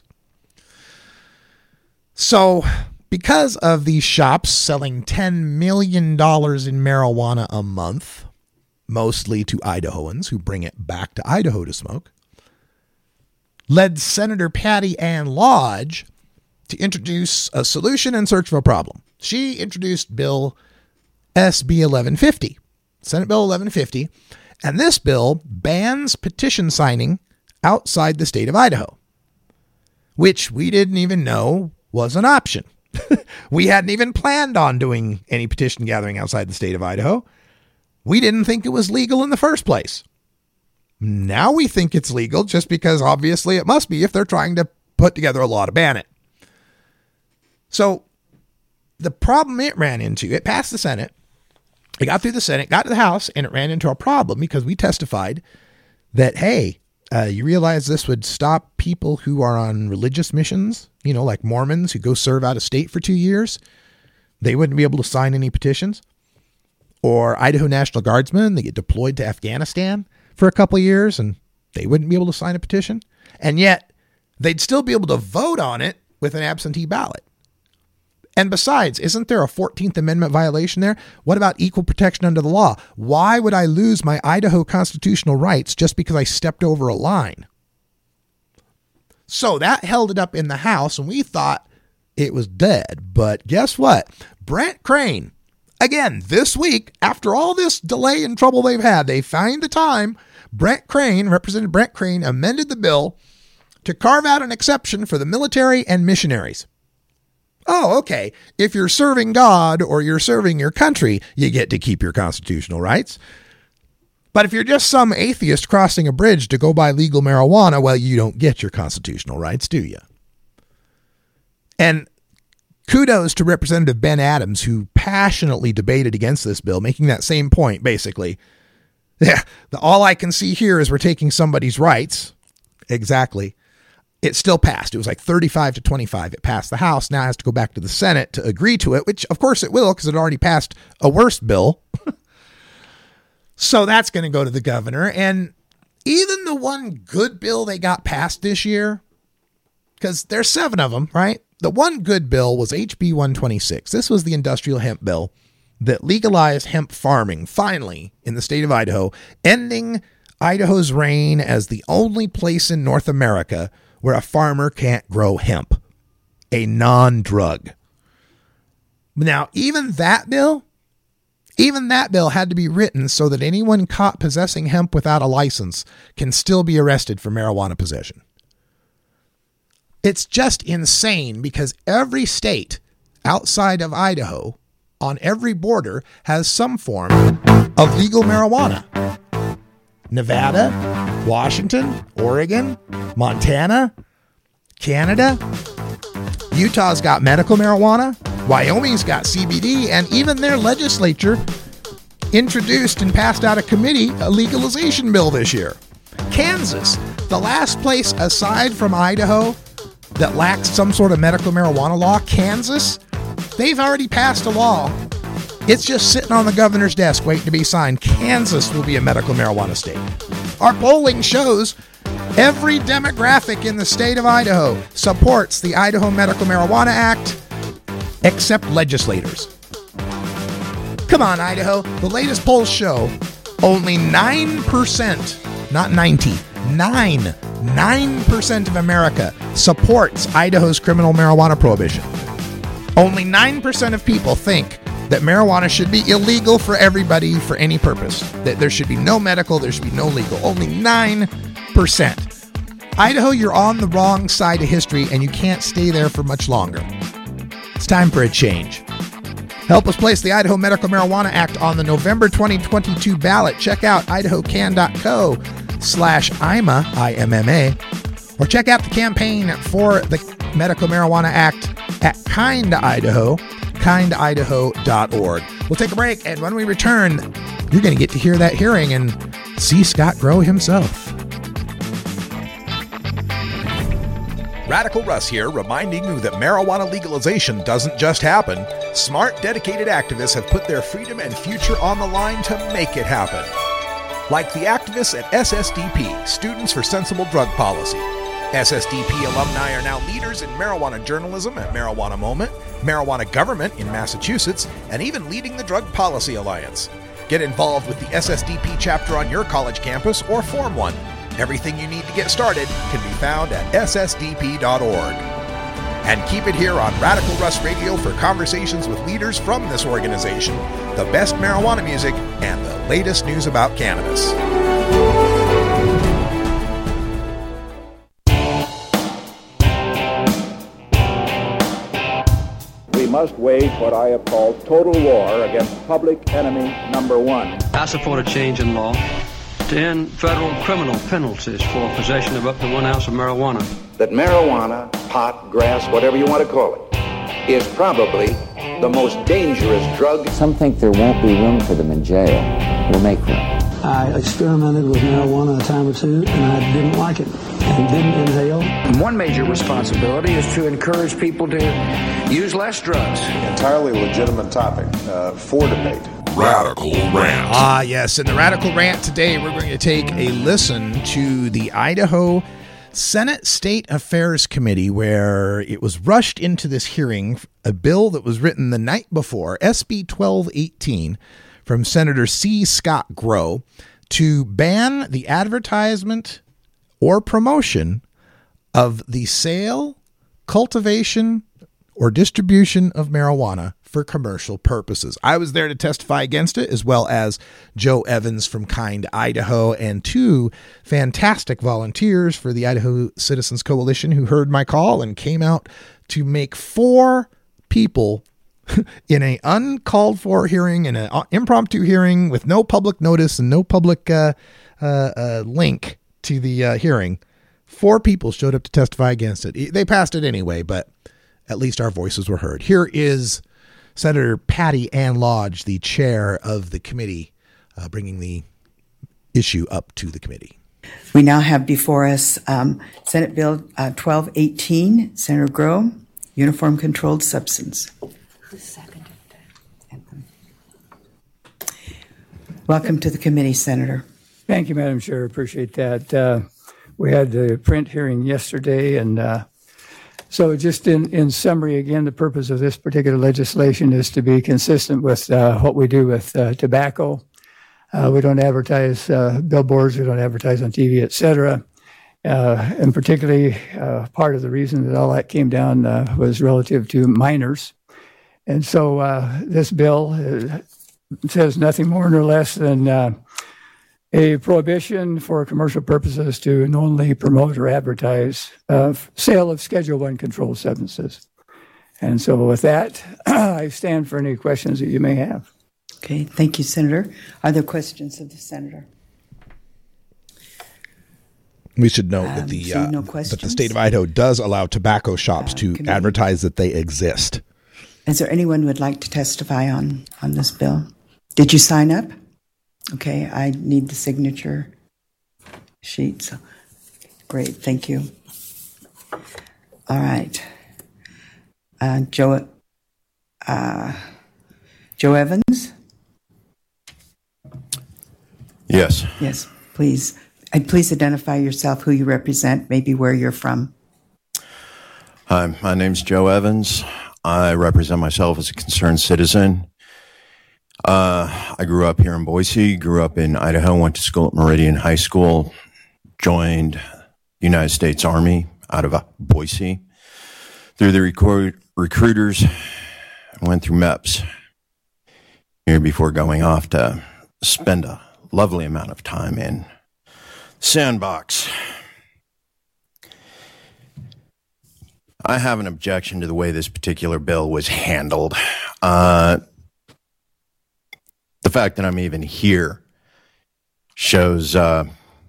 So because of these shops selling ten million dollars in marijuana a month, mostly to Idahoans who bring it back to Idaho to smoke, led Senator Patty Ann Lodge to introduce a solution in search of a problem. She introduced Bill S B eleven fifty, Senate Bill eleven fifty, and this bill bans petition signing outside the state of Idaho, which we didn't even know was an option. We hadn't even planned on doing any petition gathering outside the state of Idaho. We didn't think it was legal in the first place. Now we think it's legal just because obviously it must be if they're trying to put together a law to ban it. So the problem it ran into, it passed the Senate, it got through the Senate, got to the House, and it ran into a problem because we testified that, hey, uh, you realize this would stop people who are on religious missions, you know, like Mormons who go serve out of state for two years. They wouldn't be able to sign any petitions. Or Idaho National Guardsmen, they get deployed to Afghanistan for a couple of years and they wouldn't be able to sign a petition. And yet they'd still be able to vote on it with an absentee ballot. And besides, isn't there a fourteenth Amendment violation there? What about equal protection under the law? Why would I lose my Idaho constitutional rights just because I stepped over a line? So that held it up in the House, and we thought it was dead. But guess what? Brent Crane, again, this week, after all this delay and trouble they've had, they find the time. Brent Crane, Representative Brent Crane, amended the bill to carve out an exception for the military and missionaries. Oh, okay. If you're serving God or you're serving your country, you get to keep your constitutional rights. But if you're just some atheist crossing a bridge to go buy legal marijuana, well, you don't get your constitutional rights, do you? And kudos to Representative Ben Adams, who passionately debated against this bill, making that same point, basically. Yeah, the, all I can see here is we're taking somebody's rights. Exactly. It still passed. It was like thirty-five to twenty-five. It passed the House. Now it has to go back to the Senate to agree to it, which of course it will because it already passed a worse bill. So that's going to go to the governor. And even the one good bill they got passed this year, because there's seven of them, right? The one good bill was H B one twenty-six. This was the industrial hemp bill that legalized hemp farming, finally, in the state of Idaho, ending Idaho's reign as the only place in North America where a farmer can't grow hemp, a non-drug. Now, even that bill, even that bill had to be written so that anyone caught possessing hemp without a license can still be arrested for marijuana possession. It's just insane because every state outside of Idaho on every border has some form of legal marijuana. Nevada, Washington, Oregon, Montana, Canada. Utah's got medical marijuana. Wyoming's got C B D, and even their legislature introduced and passed out of committee a legalization bill this year. Kansas, the last place aside from Idaho that lacks some sort of medical marijuana law, Kansas, they've already passed a law. It's just sitting on the governor's desk waiting to be signed. Kansas will be a medical marijuana state. Our polling shows every demographic in the state of Idaho supports the Idaho Medical Marijuana Act, except legislators. Come on, Idaho. The latest polls show only nine percent, not ninety, nine, nine percent of America supports Idaho's criminal marijuana prohibition. Only nine percent of people think that marijuana should be illegal for everybody for any purpose. That there should be no medical, there should be no legal. Only nine percent. Idaho, you're on the wrong side of history and you can't stay there for much longer. It's time for a change. Help us place the Idaho Medical Marijuana Act on the November twenty twenty-two ballot. Check out idahocan.co slash IMA, I M M A, or check out the campaign for the Medical Marijuana Act at Kind Idaho, kind idaho dot org. We'll take a break, and when we return, you're going to get to hear that hearing and see Scott Grow himself. Radical Russ here, reminding you that marijuana legalization doesn't just happen. Smart, dedicated activists have put their freedom and future on the line to make it happen. Like the activists at S S D P, Students for Sensible Drug Policy. S S D P alumni are now leaders in marijuana journalism at Marijuana Moment, Marijuana Government in Massachusetts, and even leading the Drug Policy Alliance. Get involved with the S S D P chapter on your college campus or form one. Everything you need to get started can be found at S S D P dot org. And keep it here on Radical Russ Radio for conversations with leaders from this organization, the best marijuana music, and the latest news about cannabis. We must wage what I have called total war against public enemy number one. I support a change in law to end federal criminal penalties for possession of up to one ounce of marijuana. That marijuana, pot, grass, whatever you want to call it, is probably the most dangerous drug. Some think there won't be room for them in jail. We'll make room. I experimented with marijuana a time or two, and I didn't like it and didn't inhale. One major responsibility is to encourage people to use less drugs. Entirely legitimate topic uh, for debate. Radical Rant. Ah, yes. In the Radical Rant today, we're going to take a listen to the Idaho Senate State Affairs Committee, where it was rushed into this hearing, a bill that was written the night before, S B twelve eighteen, from Senator C. Scott Grow, to ban the advertisement or promotion of the sale, cultivation, or distribution of marijuana for commercial purposes. I was there to testify against it, as well as Joe Evans from Kind Idaho and two fantastic volunteers for the Idaho Citizens Coalition who heard my call and came out to make four people in an uncalled for hearing, in an impromptu hearing with no public notice and no public uh, uh, uh, link to the uh, hearing, four people showed up to testify against it. They passed it anyway, but at least our voices were heard. Here is Senator Patty Ann Lodge, the chair of the committee, uh, bringing the issue up to the committee. We now have before us um, Senate Bill uh, twelve eighteen, Senator Groh, Uniform Controlled Substance. Who seconded that? Welcome to the committee, Senator. Thank you, Madam Chair. Appreciate that. Uh, we had the print hearing yesterday, and uh, so just in, in summary, again, the purpose of this particular legislation is to be consistent with uh, what we do with uh, tobacco. Uh, we don't advertise uh, billboards, we don't advertise on T V, et cetera. Uh, and particularly uh, part of the reason that all that came down uh, was relative to minors. And so uh, this bill uh, says nothing more nor less than uh, a prohibition for commercial purposes to knowingly promote or advertise uh, sale of Schedule One controlled substances. And so with that, I stand for any questions that you may have. Okay, thank you, Senator. Are there questions of the Senator? We should note Um, that the seeing uh, no that the questions? state of Idaho does allow tobacco shops Uh, to committee. advertise that they exist. Is there anyone who would like to testify on, on this bill? Did you sign up? Okay, I need the signature sheet. So, great, thank you. All right. Uh, Joe, uh, Joe Evans? Yes. Yes, please. And please identify yourself, who you represent, maybe where you're from. Hi, my name's Joe Evans. I represent myself as a concerned citizen. Uh, I grew up here in Boise, grew up in Idaho, went to school at Meridian High School, joined the United States Army out of uh, Boise. Through the recruit, recruiters, went through M E P S here before going off to spend a lovely amount of time in Sandbox. I have an objection to the way this particular bill was handled. Uh, the fact that I'm even here shows, uh,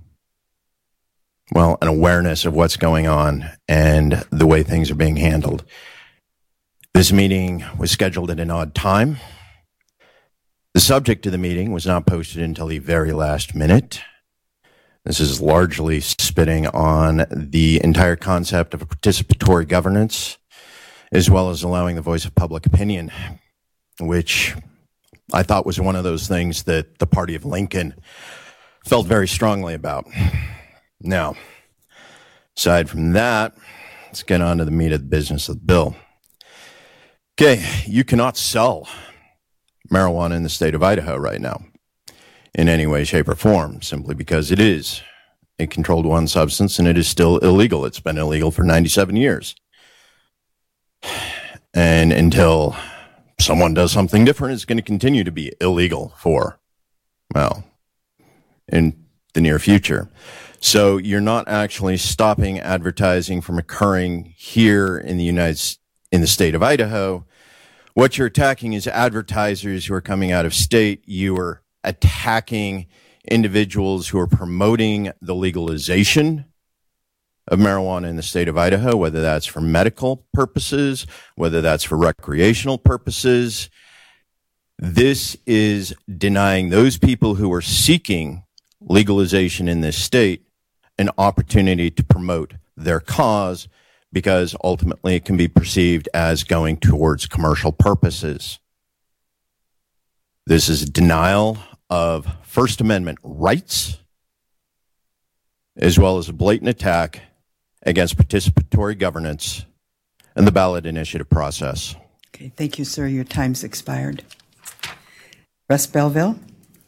well, an awareness of what's going on and the way things are being handled. This meeting was scheduled at an odd time. The subject of the meeting was not posted until the very last minute. This is largely spitting on the entire concept of a participatory governance, as well as allowing the voice of public opinion, which I thought was one of those things that the party of Lincoln felt very strongly about. Now, aside from that, let's get on to the meat of the business of the bill. Okay, you cannot sell marijuana in the state of Idaho right now in any way, shape, or form, simply because it is a controlled one substance and it is still illegal. It's been illegal for ninety-seven years. And until someone does something different, it's going to continue to be illegal for, well, in the near future. So you're not actually stopping advertising from occurring here in the United States, in the state of Idaho. What you're attacking is advertisers who are coming out of state. You are attacking individuals who are promoting the legalization of marijuana in the state of Idaho, whether that's for medical purposes, whether that's for recreational purposes. This is denying those people who are seeking legalization in this state an opportunity to promote their cause, because ultimately it can be perceived as going towards commercial purposes. This is a denial of First Amendment rights, as well as a blatant attack against participatory governance and the ballot initiative process. Okay, thank you, sir. Your time's expired. Russ Belville?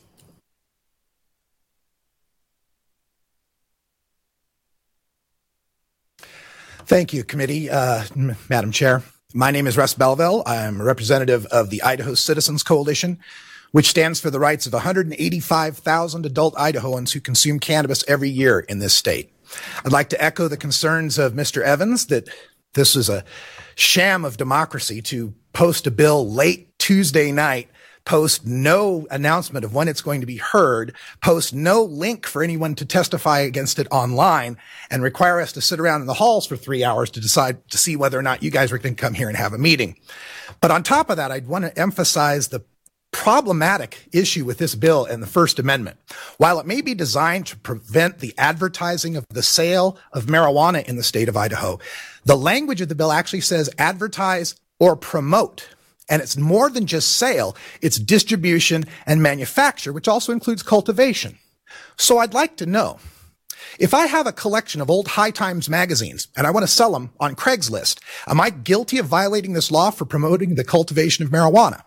Thank you, committee, uh, M- Madam Chair. My name is Russ Belville. I'm a representative of the Idaho Citizens Coalition, which stands for the rights of one hundred eighty-five thousand adult Idahoans who consume cannabis every year in this state. I'd like to echo the concerns of Mister Evans that This is a sham of democracy to post a bill late Tuesday night, post no announcement of when it's going to be heard, post no link for anyone to testify against it online, and require us to sit around in the halls for three hours to decide to see whether or not you guys are going to come here and have a meeting. But on top of that, I'd want to emphasize the problematic issue with this bill and the First Amendment. While it may be designed to prevent the advertising of the sale of marijuana in the state of Idaho, the language of the bill actually says advertise or promote. And it's more than just sale, it's distribution and manufacture, which also includes cultivation. So I'd like to know, if I have a collection of old High Times magazines and I want to sell them on Craigslist, am I guilty of violating this law for promoting the cultivation of marijuana?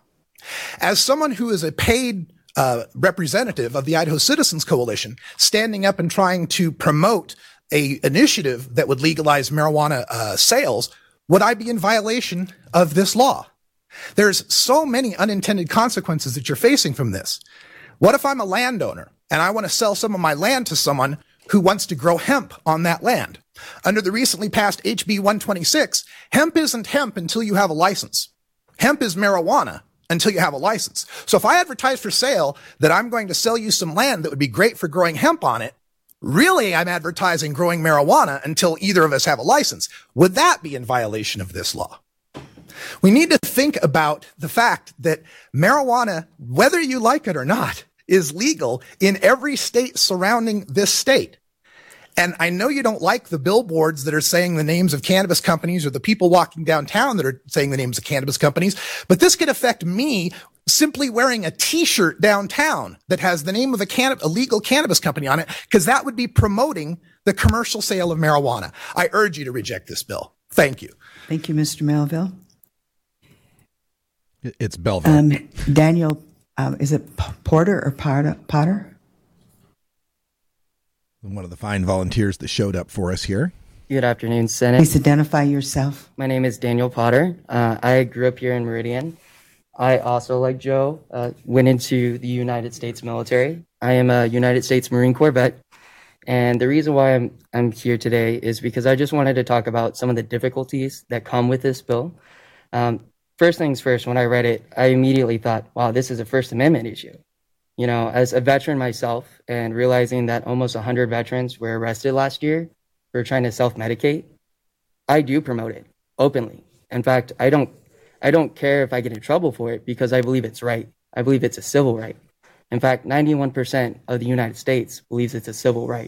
As someone who is a paid uh, representative of the Idaho Citizens Coalition, standing up and trying to promote a initiative that would legalize marijuana uh, sales, would I be in violation of this law? There's so many unintended consequences that you're facing from this. What if I'm a landowner and I want to sell some of my land to someone who wants to grow hemp on that land? Under the recently passed H B one twenty-six, hemp isn't hemp until you have a license. Hemp is marijuana until you have a license. So if I advertise for sale that I'm going to sell you some land that would be great for growing hemp on it, really I'm advertising growing marijuana until either of us have a license. Would that be in violation of this law? We need to think about the fact that marijuana, whether you like it or not, is legal in every state surrounding this state. And I know you don't like the billboards that are saying the names of cannabis companies or the people walking downtown that are saying the names of cannabis companies, but this could affect me simply wearing a t-shirt downtown that has the name of a, can- a legal cannabis company on it, because that would be promoting the commercial sale of marijuana. I urge you to reject this bill. Thank you. Thank you, Mister Melville. It's Belville. Um, Daniel, um, is it P- Porter or Potter? Potter? One of the fine volunteers that showed up for us here. Good afternoon, Senate. Please identify yourself. My name is Daniel Potter. Uh, I grew up here in Meridian. I also, like Joe, uh, went into the United States military. I am a United States Marine Corps vet. And the reason why I'm I'm here today is because I just wanted to talk about some of the difficulties that come with this bill. Um, first things first, when I read it, I immediately thought, wow, this is a First Amendment issue. You know, as a veteran myself and realizing that almost one hundred veterans were arrested last year for trying to self-medicate, I do promote it openly. In fact, I don't I don't care if I get in trouble for it because I believe it's right. I believe it's a civil right. In fact, ninety-one percent of the United States believes it's a civil right.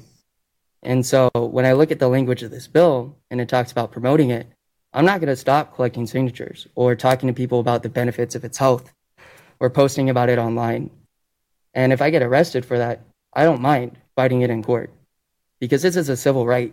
And so when I look at the language of this bill and it talks about promoting it, I'm not going to stop collecting signatures or talking to people about the benefits of its health or posting about it online. And if I get arrested for that, I don't mind fighting it in court because this is a civil right.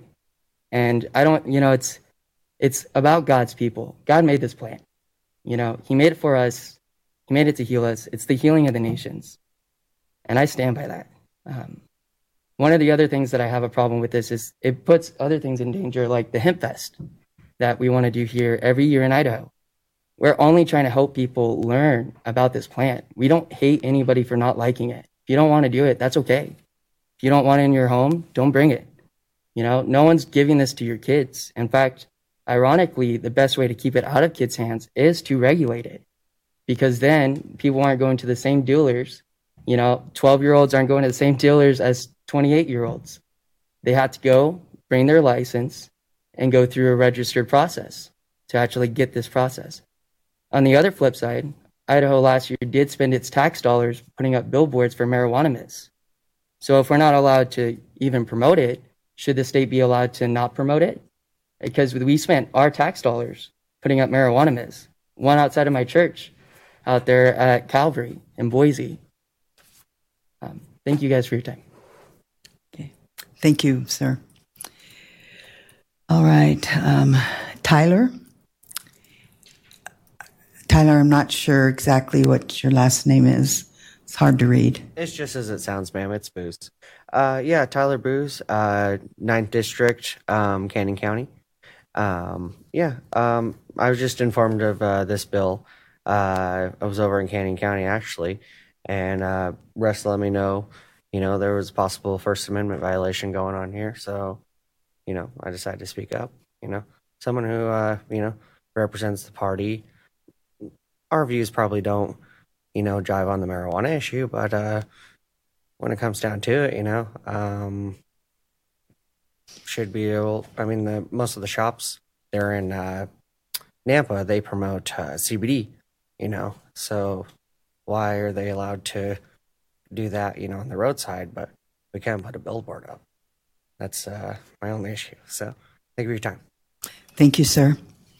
And I don't, you know, it's it's about God's people. God made this plan. You know, he made it for us. He made it to heal us. It's the healing of the nations. And I stand by that. Um, one of the other things that I have a problem with this is it puts other things in danger, like the Hemp Fest that we want to do here every year in Idaho. We're only trying to help people learn about this plant. We don't hate anybody for not liking it. If you don't want to do it, that's okay. If you don't want it in your home, don't bring it. You know, no one's giving this to your kids. In fact, ironically, the best way to keep it out of kids' hands is to regulate it, because then people aren't going to the same dealers. You know, twelve-year-olds aren't going to the same dealers as twenty-eight-year-olds. They have to go, bring their license, and go through a registered process to actually get this process. On the other flip side, Idaho last year did spend its tax dollars putting up billboards for marijuana myths. So if we're not allowed to even promote it, should the state be allowed to not promote it? Because we spent our tax dollars putting up marijuana myths. One outside of my church out there at Calvary in Boise. Um, thank you guys for your time. Okay. Thank you, sir. All right. Um, Tyler? Tyler, I'm not sure exactly what your last name is. It's hard to read. It's just as it sounds, ma'am. It's Booze. Uh, yeah, Tyler Booze, uh, ninth District, um, Canyon County. Um, yeah, um, I was just informed of uh, this bill. Uh, I was over in Canyon County, actually, and uh, Russ let me know, you know, there was a possible First Amendment violation going on here. So, you know, I decided to speak up, you know. someone who, uh, you know, represents the party. Our views probably don't, you know, jive on the marijuana issue, but uh, when it comes down to it, you know, um, should be able, I mean, the, most of the shops there in uh, Nampa, they promote uh, C B D, you know, so why are they allowed to do that, you know, on the roadside, but we can't put a billboard up? That's uh, my only issue. So thank you for your time. Thank you, sir.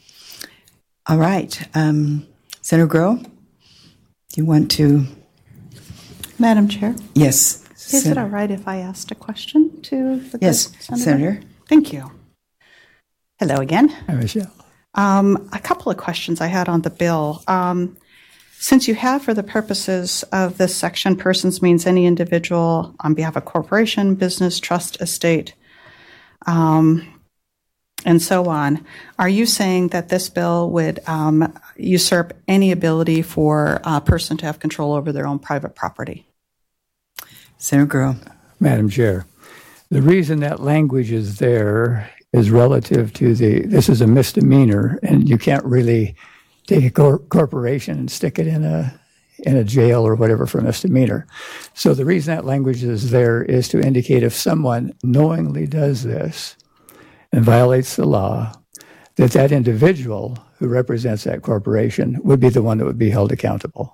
All right. Um, Senator Groh, do you want to? Madam Chair? Yes. Is Sen- it all right if I asked a question to the Yes, Senator? Senator. Thank you. Hello again. Hi, Michelle. Um, a couple of questions I had on the bill. Um, since you have, for the purposes of this section, persons means any individual on behalf of corporation, business, trust, estate, um, and so on, are you saying that this bill would um, usurp any ability for a person to have control over their own private property? Senator Groh. Madam Chair, the reason that language is there is relative to the, this is a misdemeanor, and you can't really take a cor- corporation and stick it in a in a jail or whatever for a misdemeanor. So the reason that language is there is to indicate if someone knowingly does this and violates the law, that that individual who represents that corporation would be the one that would be held accountable.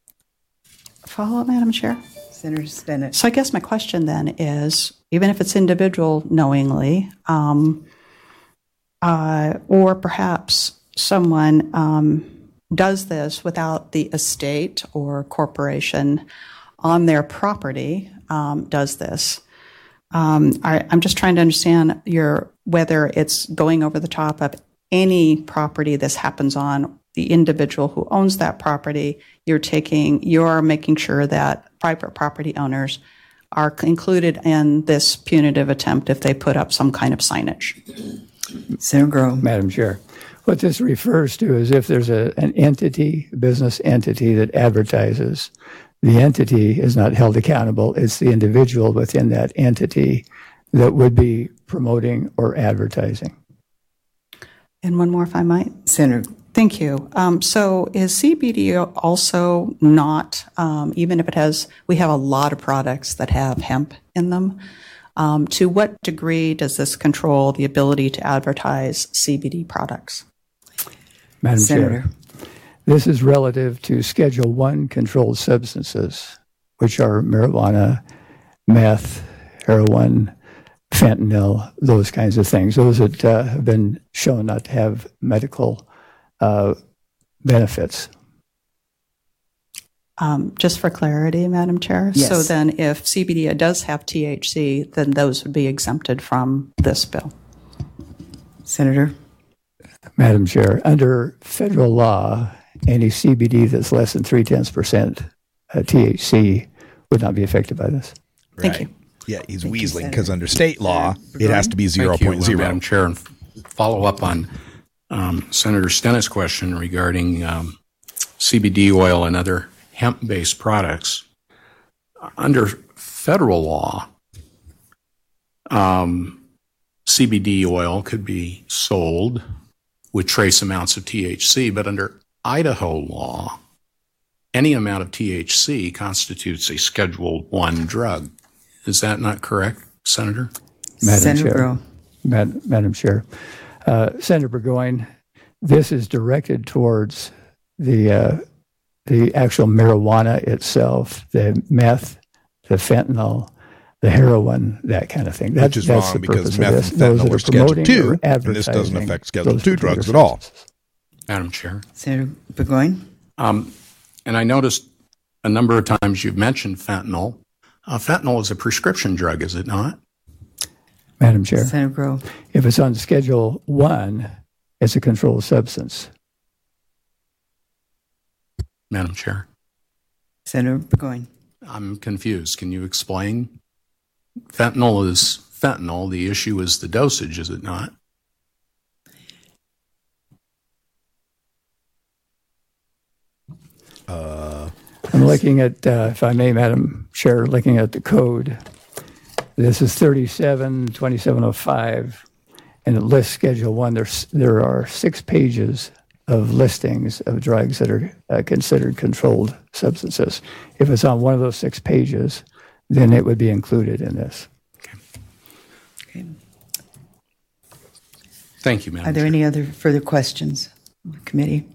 Follow up, Madam Chair? Senator Stinnett. So I guess my question then is, even if it's individual knowingly, um, uh, or perhaps someone um, does this without the estate or corporation on their property, um, does this, um, I, I'm just trying to understand your whether it's going over the top of any property this happens on, the individual who owns that property. You're taking, you're making sure that private property owners are included in this punitive attempt if they put up some kind of signage. Senator Groh. Madam Chair, what this refers to is if there's a, an entity, a business entity that advertises, the entity is not held accountable. It's the individual within that entity that would be promoting or advertising. And one more, if I might. Senator. Thank you. Um, so is C B D also not, um, even if it has, we have a lot of products that have hemp in them. Um, to what degree does this control the ability to advertise C B D products? Madam Senator. Chair, this is relative to Schedule One controlled substances, which are marijuana, meth, heroin, fentanyl, those kinds of things. Those that uh, have been shown not to have medical uh, benefits. Um, just for clarity, Madam Chair. Yes. So then if C B D does have T H C, then those would be exempted from this bill. Senator. Madam Chair, under federal law, any C B D that's less than three-tenths percent uh, T H C would not be affected by this. Thank you. Yeah, he's Thank you, weaseling Senator. because under state law, it has to be zero Thank you, point zero. uh, Madam Chair, and follow up on um, Senator Stennett's question regarding um, C B D oil and other hemp-based products. Under federal law, um, C B D oil could be sold with trace amounts of T H C, but under Idaho law, any amount of T H C constitutes a Schedule One drug. Is that not correct, Senator? Madam Senator Chair, Groh. Mad- Madam Chair, uh, Senator Burgoyne, this is directed towards the uh, the actual marijuana itself, the meth, the fentanyl, the heroin, that kind of thing. That, Which is that's wrong the because purpose meth of and this. Those fentanyl that are are Schedule promoting Two, or and this doesn't advertising affect Schedule those Two particular drugs at all. substances. Madam Chair. Senator Burgoyne. Um, and I noticed a number of times you've mentioned fentanyl. Uh, fentanyl is a prescription drug, is it not? Madam Chair, Senator Groh. if it's on Schedule One, it's a controlled substance. Madam Chair. Senator Burgoyne. I'm confused. Can you explain? Fentanyl is fentanyl. The issue is the dosage, is it not? Uh, I'm looking at, uh, if I may, Madam Chair, looking at the code. This is thirty-seven twenty-seven oh five, and it lists Schedule One. There's there are six pages of listings of drugs that are uh, considered controlled substances. If it's on one of those six pages, then it would be included in this. Okay. Thank you, Madam Are there Chair. any other further questions of the committee?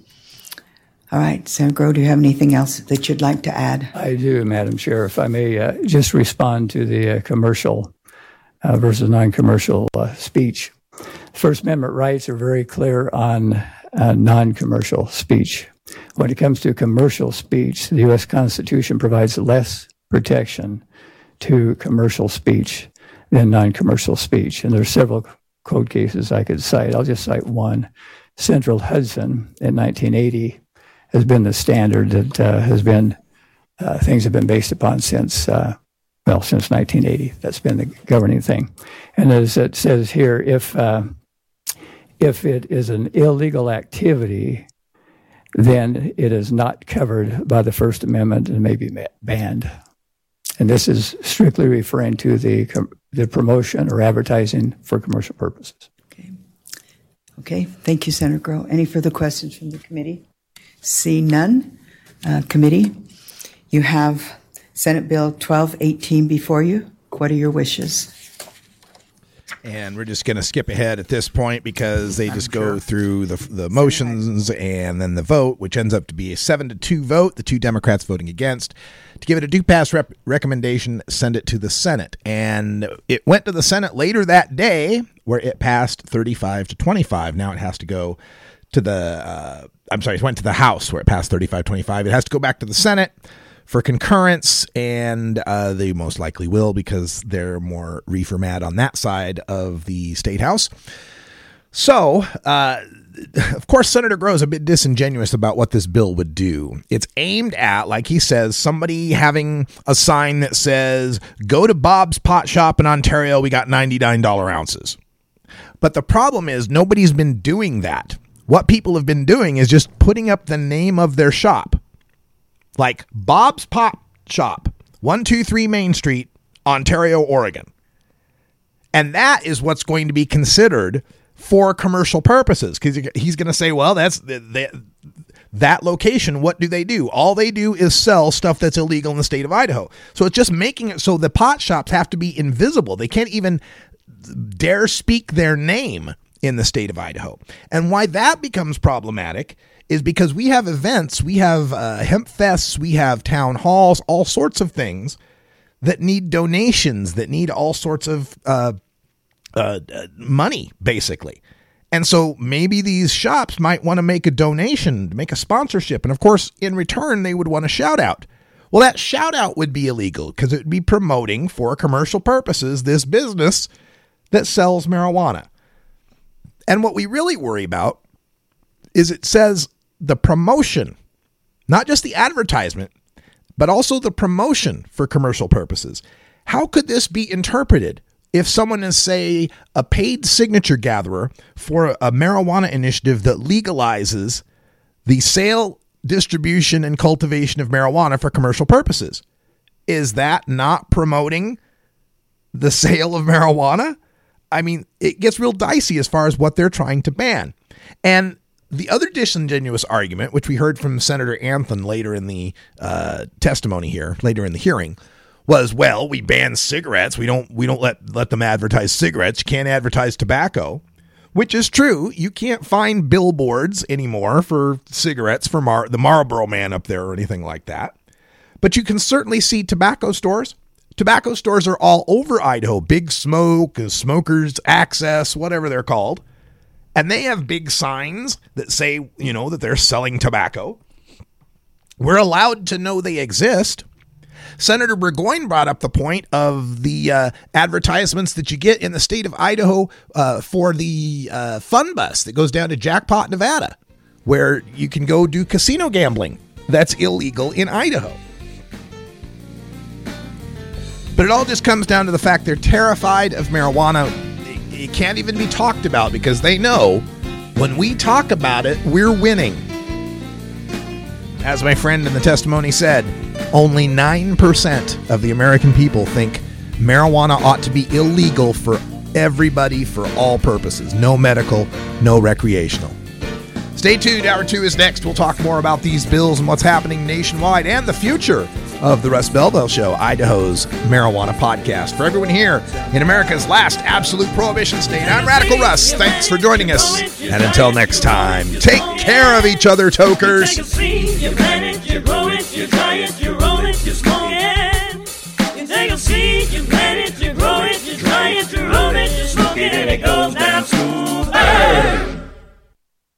All right, Senator Groh, do you have anything else that you'd like to add? I do, Madam Chair. If I may uh, just respond to the uh, commercial uh, versus non-commercial uh, speech. First Amendment rights are very clear on uh, non-commercial speech. When it comes to commercial speech, the U S Constitution provides less protection to commercial speech than non-commercial speech. And there's several code cases I could cite. I'll just cite one. Central Hudson in nineteen eighty has been the standard that uh, has been, uh, things have been based upon since, uh, well, since nineteen eighty. That's been the governing thing. And as it says here, if, uh, if it is an illegal activity, then it is not covered by the First Amendment and may be banned. And this is strictly referring to the the promotion or advertising for commercial purposes. Okay. Okay. Thank you, Senator Groh. Any further questions from the committee? See none. Uh, committee, you have Senate Bill twelve eighteen before you. What are your wishes? And we're just going to skip ahead at this point because they just go through the the motions and then the vote, which ends up to be a seven to two vote. The two Democrats voting against. To give it a do pass rep- recommendation, send it to the Senate. And it went to the Senate later that day where it passed thirty-five to twenty-five. Now it has to go to the, uh, I'm sorry, it went to the House where it passed thirty-five twenty-five. It has to go back to the Senate for concurrence, and uh, they most likely will because they're more reefer mad on that side of the State House. So, uh, of course, Senator Groh is a bit disingenuous about what this bill would do. It's aimed at, like he says, somebody having a sign that says, go to Bob's Pot Shop in Ontario, we got ninety-nine dollars ounces. But the problem is nobody's been doing that. What people have been doing is just putting up the name of their shop. Like Bob's Pot Shop, one two three Main Street, Ontario, Oregon. And that is what's going to be considered for commercial purposes. Because he's going to say, well, that's they, that location. What do they do? All they do is sell stuff that's illegal in the state of Idaho. So it's just making it so the pot shops have to be invisible. They can't even dare speak their name in the state of Idaho. And why that becomes problematic is because we have events, we have uh, hemp fests, we have town halls, all sorts of things that need donations, that need all sorts of uh, uh, money, basically. And so maybe these shops might want to make a donation, make a sponsorship. And of course, in return, they would want a shout out. Well, that shout out would be illegal because it would be promoting for commercial purposes this business that sells marijuana. And what we really worry about is it says the promotion, not just the advertisement, but also the promotion for commercial purposes. How could this be interpreted if someone is, say, a paid signature gatherer for a marijuana initiative that legalizes the sale, distribution, and cultivation of marijuana for commercial purposes? Is that not promoting the sale of marijuana? I mean, it gets real dicey as far as what they're trying to ban. And the other disingenuous argument, which we heard from Senator Anthony later in the uh, testimony here, later in the hearing, was, well, we ban cigarettes. We don't we don't let, let them advertise cigarettes. You can't advertise tobacco, which is true. You can't find billboards anymore for cigarettes for Mar- the Marlboro Man up there or anything like that. But you can certainly see tobacco stores. Tobacco stores are all over Idaho. Big Smoke, Smokers Access, whatever they're called. And they have big signs that say, you know, that they're selling tobacco. We're allowed to know they exist. Senator Burgoyne brought up the point of the uh, advertisements that you get in the state of Idaho uh, for the uh, fun bus that goes down to Jackpot, Nevada, where you can go do casino gambling. That's illegal in Idaho. But it all just comes down to the fact they're terrified of marijuana. It can't even be talked about because they know when we talk about it, we're winning. As my friend in the testimony said, only nine percent of the American people think marijuana ought to be illegal for everybody for all purposes. No medical, no recreational. Stay tuned. Hour two is next. We'll talk more about these bills and what's happening nationwide and the future of the Russ Belville Show, Idaho's marijuana podcast. For everyone here in America's last absolute prohibition state, I'm Radical Russ. Thanks for joining us. And until next time, take care of each other, tokers.